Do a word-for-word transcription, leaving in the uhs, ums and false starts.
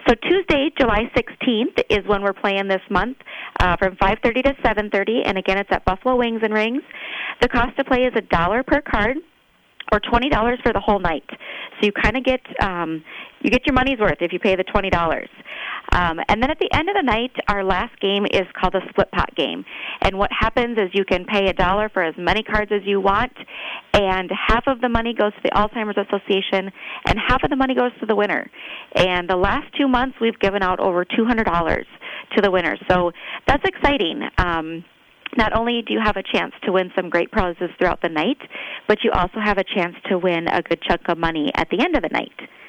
So Tuesday, July sixteenth, is when we're playing this month uh, from five thirty to seven thirty, and again, it's at Buffalo Wings and Rings. The cost to play is a dollar per card, or twenty dollars for the whole night. So you kind of get um, you get your money's worth if you pay the twenty dollars. Um, and then at the end of the night, our last game is called a split pot game. And what happens is you can pay a dollar for as many cards as you want, and half of the money goes to the Alzheimer's Association, and half of the money goes to the winner. And the last two months, we've given out over two hundred dollars to the winners. So that's exciting. Um, Not only do you have a chance to win some great prizes throughout the night, but you also have a chance to win a good chunk of money at the end of the night.